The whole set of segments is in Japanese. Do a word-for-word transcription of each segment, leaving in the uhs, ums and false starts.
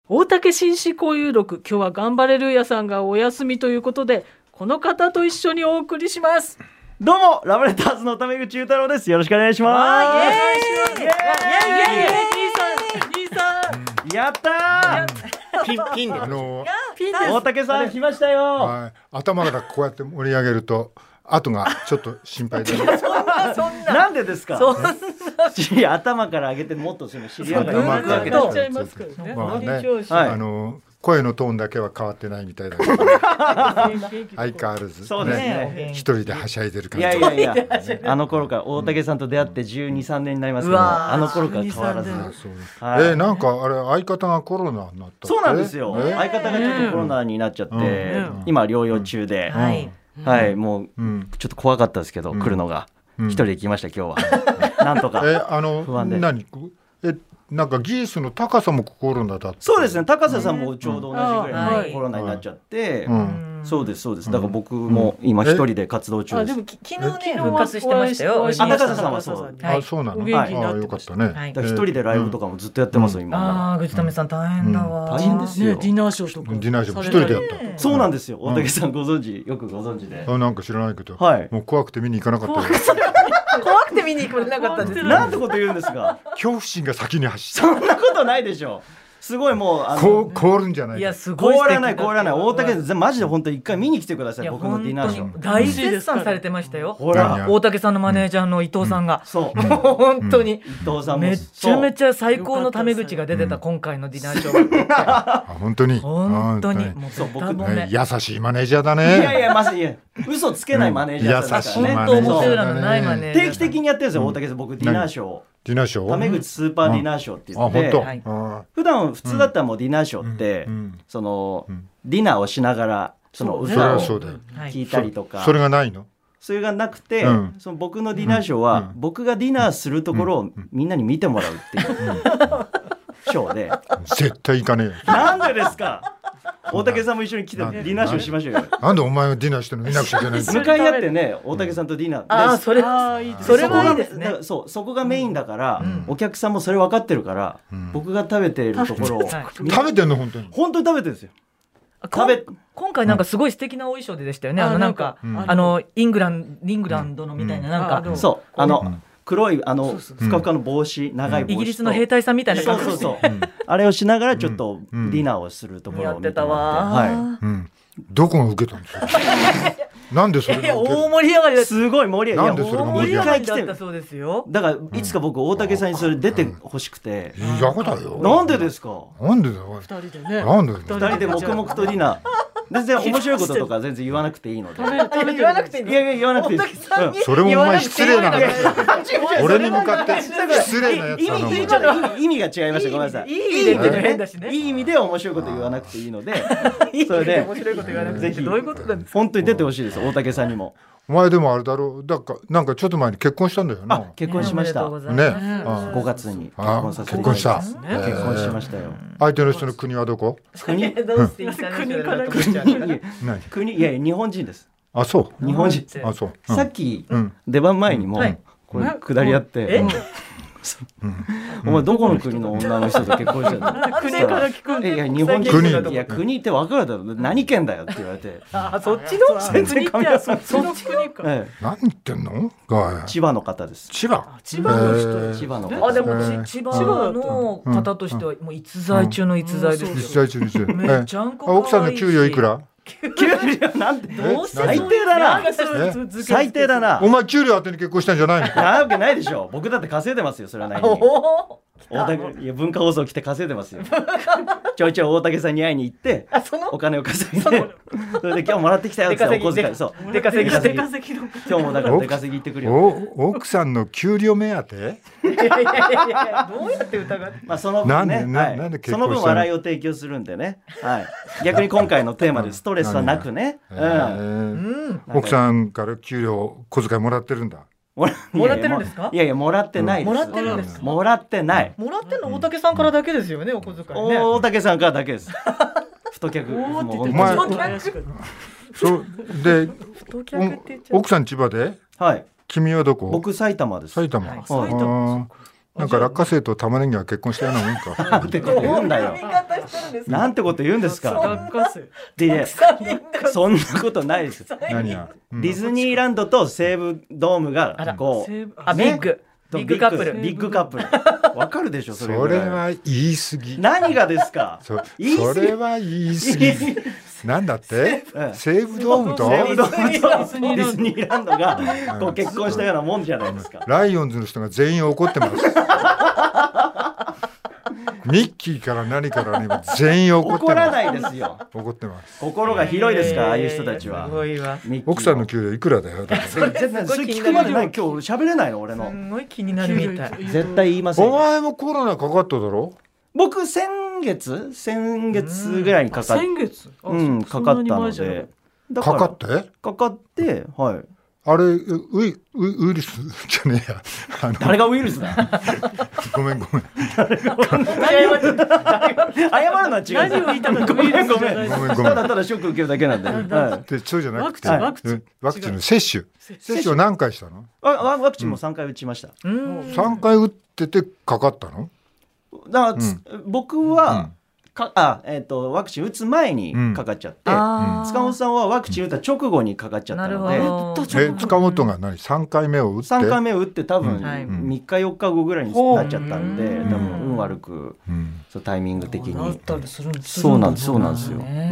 大竹紳士交友録、今日は頑張れルーヤさんがお休みということで、この方と一緒にお送りします。 どうもラブレターズのタメ口裕太郎です。よろしくお願いします。 イエーイイエーイイエーイ兄さん兄さんやったー。 ピンピンで、 あのピンです。 大竹さん来ましたよ。 はい、頭からこうやって盛り上げると後がちょっと心配で、ね、 なんでですか。 そんな頭から上げてもっとその尻上がり頭にかけてやっちゃいますからね。 まあね、 はい、 あの声のトーンだけは変わってないみたいだけど、ね、相変わらず、ね、 そうですね、 一人ではしゃいでる感じ。 いやいやいやあの頃から大竹さんと出会ってじゅうに、さんねんになりますけど、あの頃から変わらず、 そうはい、えー、なんかあれ相方がコロナになった。 そうなんですよ、 えー、 相方がちょっとコロナになっちゃって、うん、今療養中で、うんはいはい、もう、うん、ちょっと怖かったですけど、うん、来るのが、うん、一人で来ました今日はなんとかえあの不安で。 何えなんかギースの高さもコロナだった。 そうですね、高瀬さんもちょうど同じぐらいのコロナになっちゃって、うん、そうですそうです。だから僕も今一人で活動中です。 あでも昨日ね復活してましたよ。 あ高瀬さんはそう、 はい、あそうなの。 元気になってよかったね。 だから一人でライブとかもずっとやってますよ、うん、今。 ああ口留さん大変だわ、 うん、大変ですよ、 ね、ディナーショーとかディナーショーも一人でやった。 そうなんですよ、大竹さんご存知、よくご存知で。 あなんか知らないけど、 はい、 もう怖くて見に行かなかったよ。 怖くて見に行かなかったんです。 なんてこと言うんですか。 恐怖心が先に走った。そんなことないでしょ。すごいもうあのこ凍るんじゃない。 いやすごい凍らない凍らない。大竹さんマジで本当に一回見に来てください。僕のディナーショー大絶賛されてましたよ。 ほら大竹さんのマネージャーの伊藤さんが、 うん、そう本当に、うん、伊藤さんもめちゃめちゃ最高のタメ口が出てた今回のディナーショーが、うん、本当に本当にもうそう僕ね優しいマネージャーだね。 いやいやまさに嘘つけないマネージャーだからね。 本当面白いのないマネージャー。 定期的にやってるんですよ大竹さん。僕ディナーショーディナーショータメ口スーパーディナーショーって言って、 うんはい、 普段普通だったらもうディナーショーって、うん、その、うん、ディナーをしながらその歌を聞いたりとか、 そ, それがないの。 それがなくて、うん、その僕のディナーショーは、うん、僕がディナーするところをみんなに見てもらうっていう、うん、ショーで絶対行かねえ。 なんでですか。大竹さんも一緒に来てディナーショーしましょうよ。 なんでお前がディナーしてるの見なくちゃいけないんだ。 向かい合ってね大竹さんとディナー、うん、 あそれそれはいいですね。 そうそこがメインだから、うん、お客さんもそれ分かってるから、うん、僕が食べているところを、 はい、食べてんの本当に本当に食べてるんですよ。食べ今回なんかすごい素敵なお衣装でしたよね。あのなんか、うん、あのイングランイングランドのみたいな、うん、なんかそうあの、うん黒いあのふかふかの帽子、長い帽子、 イギリスの兵隊さんみたいな感じ。そうそうそう、うん、あれをしながらちょっとディナーをするところを見てもらって、やってたわ、 はいうん、どこが受けたんですか。なんでそれが受ける。 大盛り上がりだ。 すごい盛り上がり。 なんでそれが盛り上がりだったそうですよ。 だからいつか僕大竹さんにそれ出てほしくて。 いやだよ。 なんでですか。 なんでだよ。 二人でね。 なんで。 二人で黙々とディナー。全然面白いこととか全然言わなくていいので。 言わなくていい。 いやいや言わなくていい。 それもお前失礼な話。俺に向かって失礼なやつだな。意味が違いました。ごめんなさい。 いい意味で変だしね。 いい意味で面白いこと言わなくていいので。 それで面白いこと言わなくてどういうことなんですか。 本当に出てほしいです。大竹さんにも。 お前でもあれだろう。だからなんかちょっと前に結婚したんだよな。 結婚しました。 ね。 ごがつに結婚させて結婚した。 結婚しましたよ。 相手の人の国はどこ？ 国国から国いや日本人です。 あそう日本人。 あそう。 さっき出番前にもこれ下り合って。お前どこの国の女の人と結婚してるの。 国から聞く。 いや日本人。いや国って分かるだろ。何県だよって言われて。 あそっちの全然噛み合わない。 そっちの国か。 何言ってんの？ 千葉の方です。 千葉。 千葉の人。 千葉の方。 あでも千葉の方としてはもう逸材中の逸材ですよ。 逸材中の逸材。 めっちゃんこ可愛いし。 奥さんの給料いくら？ 給料なんて最低だな。最低だな。 お前給料当てに結婚したんじゃないの？ なわけないでしょ。僕だって稼いでますよ。それはない。大竹いや文化放送来て稼いでますよ。ちょいちょい大竹さんに会いに行ってお金を稼いで、それで今日もらってきたよってお小遣いそう出稼ぎして今日もだから出稼ぎ行ってくるよ。 奥さんの給料目当て？ いやいやいやどうやって疑って？ まあその分ね、その分笑いを提供するんでね。はい。逆に今回のテーマでストレスはなくね。 奥さんから給料小遣いもらってるんだ。 もらってるんですか？ いやいやもらってないです。 もらってるんです。 もらってない。 もらってるの大竹さんからだけですよね、お小遣いね。 大竹さんからだけです。太客。 お前そうで奥さん千葉で？ はい。 君はどこ？ 僕埼玉です。 埼玉。埼玉。なんか落花生と玉ねぎは結婚したようなもんか。 ってこと言うんだよ。 なんてこと言うんですか。でそんなことないです。 何や、 うん、ディズニーランドと西武ドームがこう、 ね、 あビッグビッグカップルビッグカップルわかるでしょ。それそれは言い過ぎ。 何がですか。 そ, それは言い過ぎなんだって西武ドームとディズニーランドがこう結婚したようなもんじゃないですか。 ライオンズの人が全員怒ってますミッキーから何からね全員怒ってます。 怒らないですよ。 怒ってます。 心が広いですから、ああいう人たちは。 奥さんの給料いくらだよ。だそれ聞くまでない。今日喋れないの俺の。 すごい気になるみたい。 絶対言いません。 お前もコロナかかっただろ。 僕先月先月ぐらいにかかっ先月うんかかったので。 かかってかかってはい。 あれウイ、ウイルスじゃねえや。 あの誰がウイルスだごめんごめん。 謝るのは違う。 何を言いたかった。ごめんごめん。 ごめんごめん。 ただただショック受けるだけなんで。はい、 でそうじゃなくてワクチンワクチンの接種接種を何回したの？ あワクチンもさんかい打ちました。 うん、 さんかい打っててかかったの？ だから、うん、僕は、うんかあえー、とワクチン打つ前にかかっちゃって、うん、塚本さんはワクチン打った直後にかかっちゃったので、 え塚本が何さんかいめを打ってさんかいめを打って多分みっかよっかごぐらいになっちゃったんで、うん、多分運悪く、うん、そうタイミング的にそうなんですそうなんですよ、ねうん、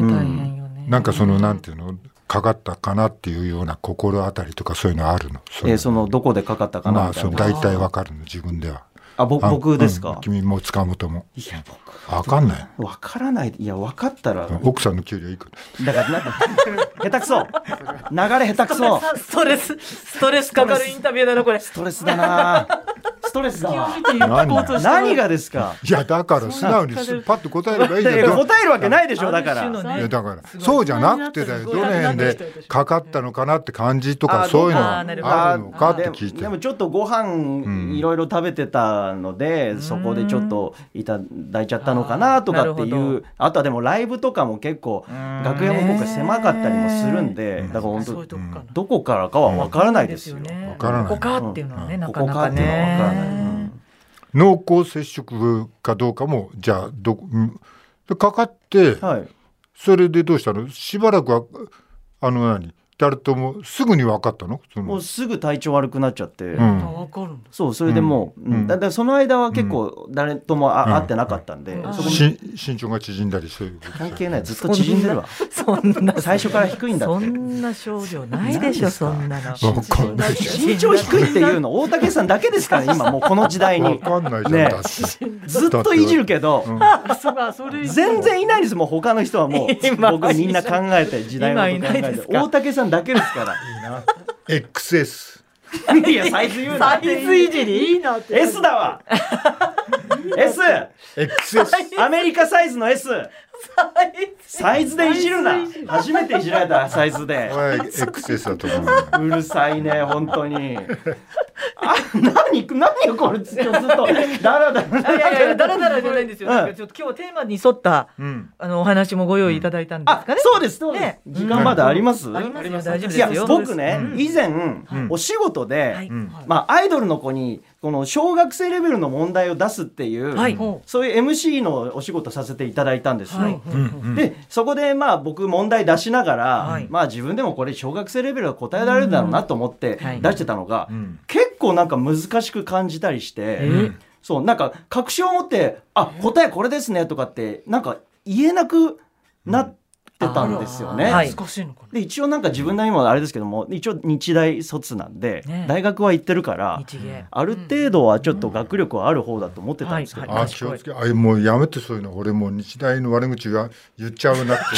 なんかそのなんていうのかかったかなっていうような心当たりとかそういうのあるの？ そ, えー、そのどこでかかったかなみたいな、 まあ、大体わかるの自分では。 あ僕ですか、 うん、君も塚本も。 いや僕分かんない。 分からない。いや分かったら奥さんの給料いくだからなんか下手くそ流れ下手くそストレスストレスかかるインタビューだなこれ。 ストレスだなストレスだわ。 何, 何がですか。 いやだから素直にパッと答えればいいじゃん。 答えるわけないでしょ。だから、 ね、いやだからそうじゃなくてだよ。どの辺でかかったのかなって感じとかそういうのはあるのかって聞いて。 でもちょっとご飯いろいろ食べてたので、うん、そこでちょっといただいちゃったのかなとかっていう。 あ, あとはでもライブとかも結構楽屋も僕は狭かったりもするんで、だから本当どこからかは分からないですよ。 分からない。 ここかっていうのはね、なかなかね。 濃厚接触かどうかもじゃあどかかって、はい、それでどうしたの？しばらくはあの何誰ともすぐに分かったの？そのもうすぐ体調悪くなっちゃって、うん、 分かるんだ。 そうそれでもう、うんうん、だ, だその間は結構誰ともあ、うん、会ってなかったんで、うん、そこ身長が縮んだりそういう関係ない。ずっと縮んでるわ。そんな最初から低いんだって。 そんな症状ないでしょ。そんなの身長低いっていうの大竹さんだけですから、ね、今もうこの時代に分かんないじゃん、ね、 ずっといじるけど、うん、全然いないです。もう他の人はもう僕みんな考えて時代のこと考えて大竹さんだけですから。 いいな エックスエスいやサイズ言うな。 サイズいじりいいなって。 S だわS エックスエスアメリカサイズの S サイズでいじるな。初めていじられたサイズで。 エックスエス だと思う。うるさいね本当に。あ何何これずっとダラダラ。 いやいやダラダラじゃないんですよ。なんかちょっと今日テーマに沿った、うん、あのお話もご用意いただいたんですかね。 あそうですそうです、ね、時間まだあります？ ありますよ。大丈夫ですよ。いや僕ね、 うん、 以前、うん、お仕事で、はい、まあアイドルの子にこの小学生レベルの問題を出すっていう、はい、そういう エムシー のお仕事させていただいたんですよ、はい、でそこでまあ僕問題出しながら、はい、まあ自分でもこれ小学生レベルは答えられるだろうなと思って出してたのが、うんはい、結構なんか難しく感じたりして、うん、そうなんか確信を持ってあ答えこれですねとかってなんか言えなくなってってたんですよね、はい、で一応なんか自分なりもあれですけども一応日大卒なんで、ね、大学は行ってるからある程度はちょっと学力はある方だと思ってたんですけど、 うんはいはい、あ気をつけあもうやめてそういうの。俺もう日大の悪口が言っちゃうなって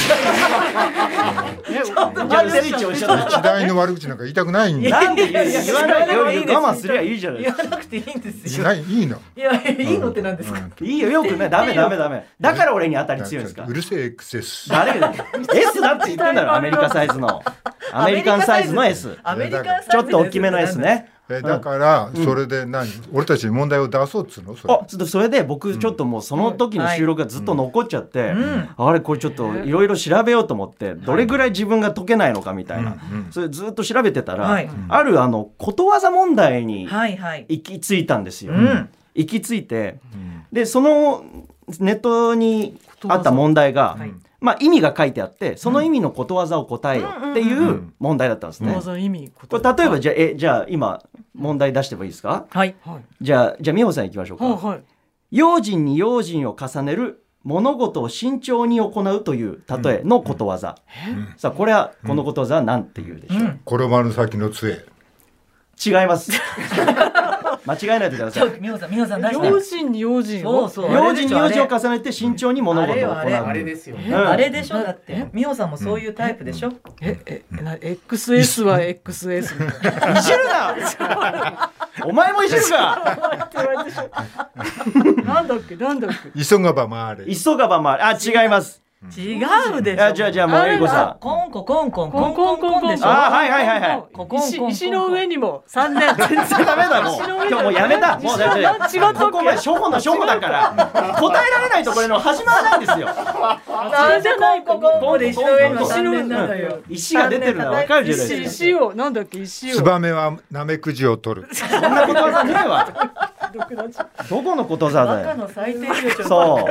日大の悪口なんか言いたくないんだ。 なんで言わないよ。我慢すりゃいいじゃないですか。 言わなくていいんですよ。 ないいいの。 いやいいのってなんですか、 うん、いいよよくねダメダメダメだから俺に当たり強いんですか。 うるせえ エックスエス誰がS だって言ってんだろ。アメリカサイズのアメリカンサイズの S アメリカンサイズちょっと大きめの S ね。 えだからそれで何、うん、俺たちに問題を出そうっつうの。それあそれで僕ちょっともうその時の収録がずっと残っちゃって、うんはい、あれこれちょっといろいろ調べようと思ってどれぐらい自分が解けないのかみたいな、はい、それずっと調べてたら、はい、あるあのことわざ問題に行き着いたんですよ、はいはい、行き着いて、うん、でそのネットにあった問題が、はい、まあ、意味が書いてあってその意味のことわざを答えよっていう問題だったんですね。これ例えばじゃあ、えじゃあ今問題出してもいいですか。 はい、 じゃあじゃあ美穂さんいきましょうか。はいはい、用心に用心を重ねる物事を慎重に行うという例えのことわざ、うんうん、さあこれはこのことわざは何て言うでしょう。うん、 転ばぬ先の杖。 違います間違えないでください。 美穂さん、美穂さん出して。 用心に用心をそうそう用心に用心を重ねて慎重に物事を行う。 あれあれあれですよね、うん、あれでしょ。だって美穂さんもそういうタイプでしょ。 えええな エックスエス は エックスエス みたいな。 いじるなお前もいじるかなんだっけなんだっけ。 急がば回れ。 急がば回れ。あ違います。 違うでしょ。 じゃあじゃあもうえりこさん。 コンココンコンコンコンコンでしょ。 あはいはいはいはい。 石, 石の上にもさんねん。全然ダメだもう。今日もうやめた。もうだって違うここまで初歩の初歩だから答えられないところの始まらないんですよ。 なんでコンココンコンで石の上にもさんねんなのよ。 石が出てるのは分かるじゃないですか。 石をなんだっけ石を。 ツバメはナメクジを取る。 そんなことわざねえわ。どこのことわざだよ。 バカの最低よ。 そう。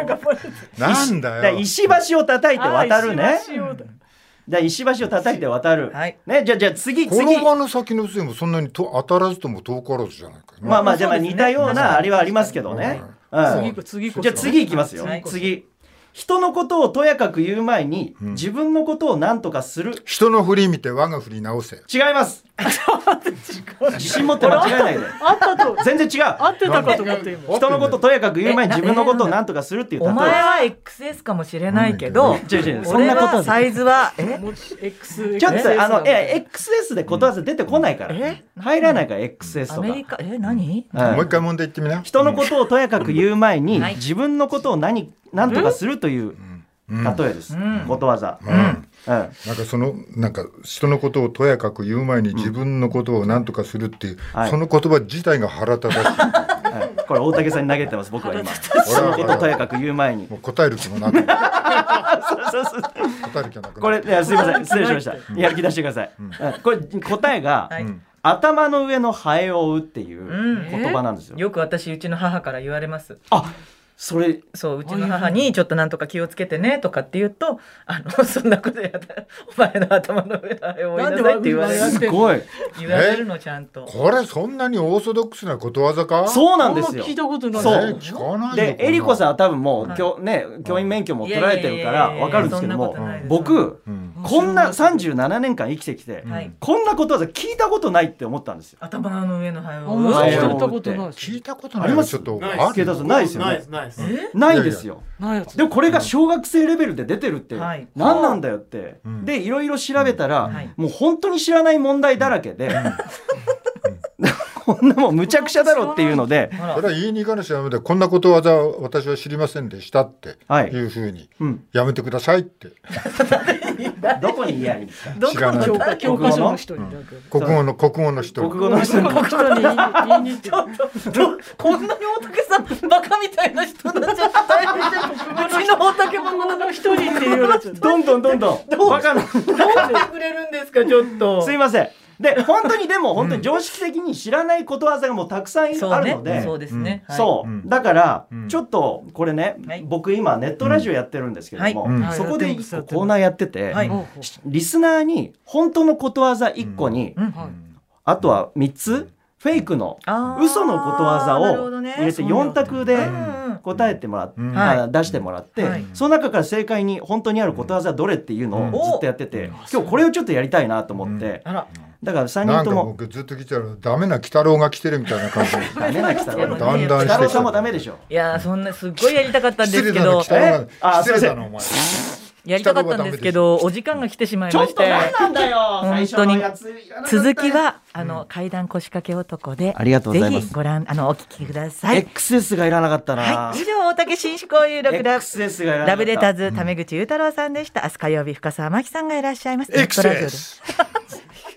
なんだよ。 石橋を叩いて渡るね。じゃあ石橋を叩いて渡る。はい、ねじゃあじゃあ次次。 転ばぬ先の杖もそんなにと当たらずとも遠からずじゃないか。 まあまあじゃあ似たようなあれはありますけどね。 次次じゃあ次いきますよ。次。人のことをとやかく言う前に、うん、自分のことを何とかする。 人の振り見て我が振り直せ。 違います自信持って間違えないで。 あったと全然違う。 合ってたかと思って今。 人のことをとやかく言う前に自分のことを何とかするっていう例え。 お前は エックスエス かもしれないけど、うん、俺はサイズはえ X ちょっとあのえ エックスエス でことわざ出てこないから、うん、え入らないから エックスエス とか。 アメリカえ何、 うん、 もう一回問題言ってみな。 人のことをとやかく言う前に、はい、自分のことを何何とかするという、うん例えです、うん、ことわざ、うんうん、 なんかそのなんか人のことをとやかく言う前に自分のことを何とかするっていう、うん、その言葉自体が腹立たしい、 はい、これ大竹さんに投げてます僕は今人のことをとやかく言う前にもう答える気もなくそうそうそう答える気もなくこれいやすいません失礼しましたやる気出してください、うん、これ答えが、はい、頭の上のハエを追うっていう言葉なんですよ、 うん、よく私うちの母から言われます。 あそれそううちの母にちょっとなんとか気をつけてねとかって言うとあのそんなことやったらお前の頭の上のあれを追いなさいって言われる。 すごい言われるのちゃんと。 これそんなにオーソドックスなことわざか。 そうなんですよ。 聞いたことない。 そう、 ね、聞かないでえりこさんは多分もう、はい、ね、教員免許も取られてるから分かるんですけども僕、うん、こんなさんじゅうななねんかん生きてきて、うん、こんなことわざ聞いたことないって思ったんですよ。 頭の上のハエを聞いたことない。 聞いたことない。 あります。 ちょっとないですよね。ないですよ。でもこれが小学生レベルで出てるって何なんだよって、うん、でいろいろ調べたら、うん、もう本当に知らない問題だらけで、うん、こんなもんむちゃくちゃだろっていうのでそれは言いに行かなしゃダメでこんなことわざ私は知りませんでしたっていうふうに、はい、やめてくださいって、 どこに言えばいいんですか。 どこの教科教科書の人に、うん、 国語の国語の人国語の人に国語に言いに行ってこんなに大竹さんバカみたいな人になっちゃったうちの大竹国語の人にっていうようどんどんどんどんバカのどうしてくれるんですかちょっとすいません。で本当にでも本当に常識的に知らないことわざがもうたくさんあるので、 そうですね。 そうだからちょっとこれね、僕今ネットラジオやってるんですけども、そこで一個コーナーやってて、リスナーに本当のことわざいっこに、あとはみっつフェイクの嘘のことわざを入れてよん択で答えてもらって、出してもらって、その中から正解に本当にあることわざどれっていうのをずっとやってて、今日これをちょっとやりたいなと思って。だからさんにんともなんか僕ずっと聞いてたらダメな鬼太郎が来てるみたいな感じでダメな鬼太郎だんだんして鬼太郎さんもダメでしょ。 いやそんなすっごいやりたかったんですけど失礼だなお前やりたかったんですけどお時間が来てしまいまして、 ちょっと何なんだよ本当に続きはあの階段腰掛け男でありがとうございます。 ぜひご覧あのお聞きください。 エックスエス がいらなかったな、 はい、以上大竹紳士交友録ラエックスエス がいらなかったラブレターズタメ口裕太郎さんでした。明日火曜日深澤真希さんがいらっしゃいます。 エックスエス